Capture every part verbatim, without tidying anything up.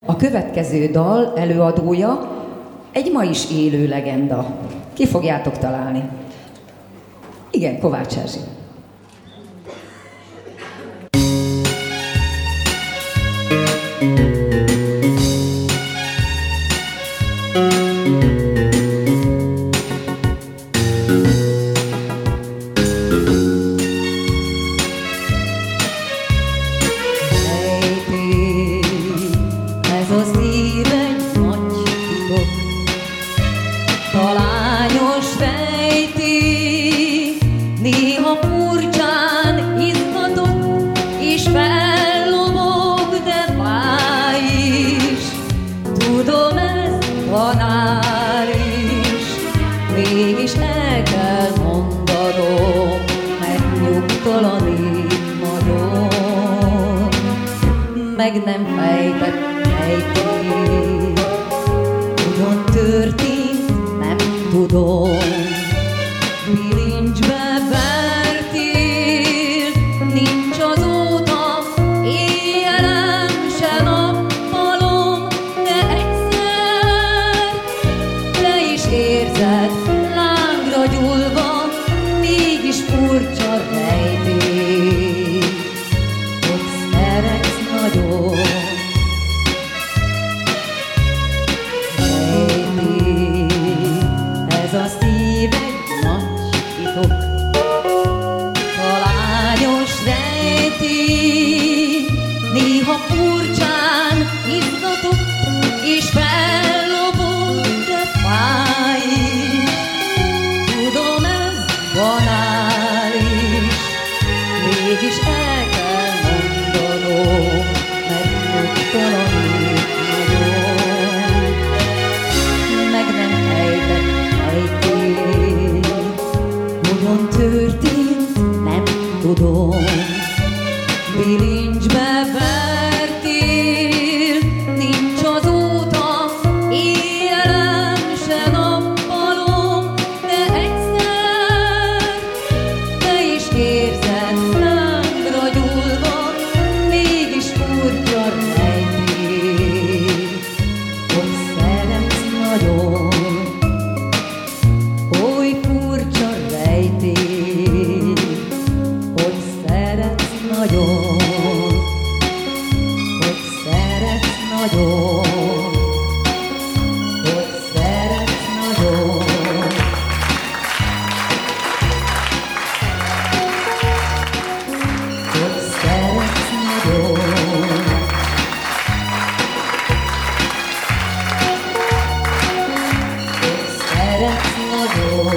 A következő dal előadója egy ma is élő legenda. Ki fogjátok találni? Igen, Kovács Erzsi. Mégis el kell mondanom, mert nyugtalanít nagyon, meg nem fejtett fejtét. Hogyan történt, nem tudom, bilincsbe vertél, nincs azóta éjjelem se nappalom, de egyszer te is érzed, lángra gyúlva, mégis furcsa rejtély, hogy szeretsz nagyon. Rejtély, ez a szív egy nagy titok, talányos rejtély, néha furcsán izgatok, és fellobog, de fáj is. Tudom, ez banális, mégis el kell mondanom, mert nyugtalanít nagyon, meg nem fejtett fejtét. Hogyan történt, nem tudom, bilincsbe vertél, nincs azóta éjjelem se nappalom, de egyszer te is érzed, lángra gyúlva, mégis furcsa rejtély, hogy szeretsz nagyon. Oly furcsa rejtély, hogy szeretsz nagyon, hogy szeretsz nagyon, hogy szeretsz nagyon. Hogy szeretsz nagyon. Hogy szeretsz nagyon.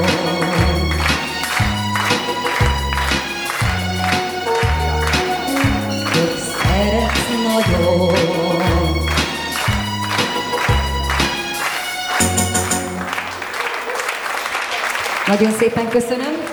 Hogy szeretsz nagyon. Nagyon szépen köszönöm.